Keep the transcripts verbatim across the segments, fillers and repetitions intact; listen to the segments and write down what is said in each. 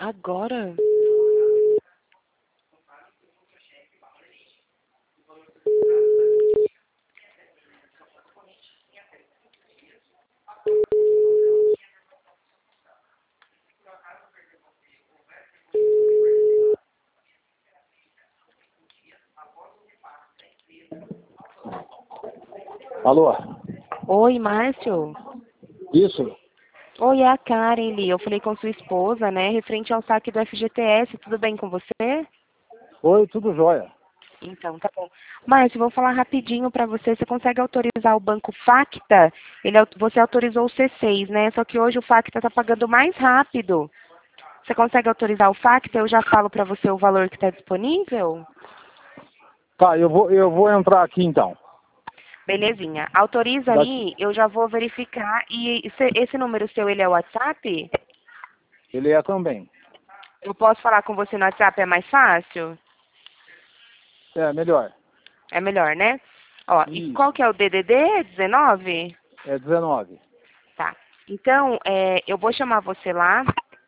Agora? Alô? Oi, Márcio. Isso? Oi, é a Karen, Lee. Eu falei com sua esposa, né, referente ao saque do F G T S. Tudo bem com você? Oi, tudo jóia. Então, tá bom. Márcio, vou falar rapidinho para você. Você consegue autorizar o banco Facta? Ele, au- você autorizou o C seis, né? Só que hoje o Facta está pagando mais rápido. Você consegue autorizar o Facta? Eu já falo para você o valor que está disponível? Tá, eu vou, eu vou entrar aqui então. Belezinha. Autoriza Daqui. aí, eu já vou verificar. E esse, esse número seu, ele é o WhatsApp? Ele é também. Eu posso falar com você no WhatsApp, é mais fácil? É, melhor. É melhor, né? Ó, e Isso. qual que é o D D D? dezenove? É dezenove. Tá. Então, é, eu vou chamar você lá.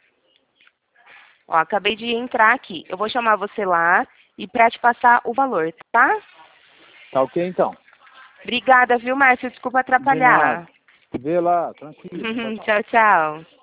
Ó, acabei de entrar aqui. Eu vou chamar você lá e para te passar o valor, tá? Tá ok então? Obrigada, viu, Márcio? Desculpa De nada. atrapalhar. Vê lá, tranquilo. Tchau, tchau. Tchau, tchau.